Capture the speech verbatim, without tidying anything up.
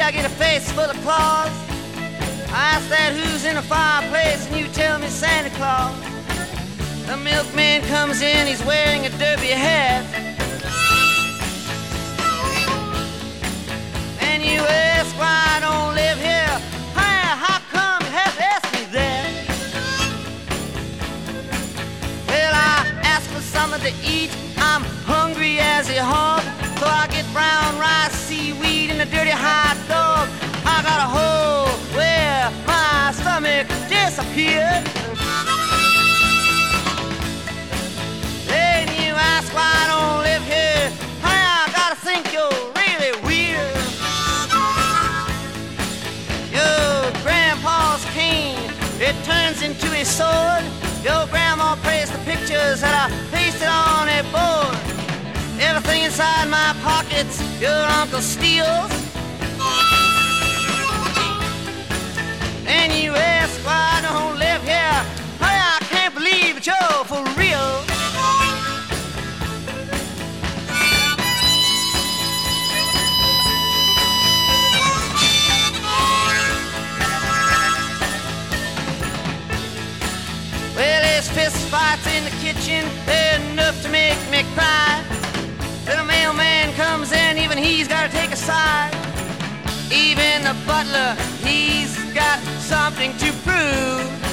I get a face full of claws. I ask that who's in the fireplace, and you tell me Santa Claus. The milkman comes in, he's wearing a derby hat. And you ask why I don't live here. Hey, how come you have to ask me that? Well, I ask for something to eat. I'm hungry as a hog. So I get brown rice, seaweed, and a dirty hot dog. I got a hole where my stomach disappeared. Then you ask why I don't live here. Hey, I gotta think you're really weird. Your grandpa's cane, it turns into a sword. Your grandma praised the pictures that I pasted on a board. Everything inside my pockets your uncle steals. And you ask why I don't live here. Hey, I can't believe it, you're for real. Well, there's fist fights in the kitchen, they're enough to make me cry. Then a mailman comes in, even he's gotta take a side. Even the butler, he's got something to prove.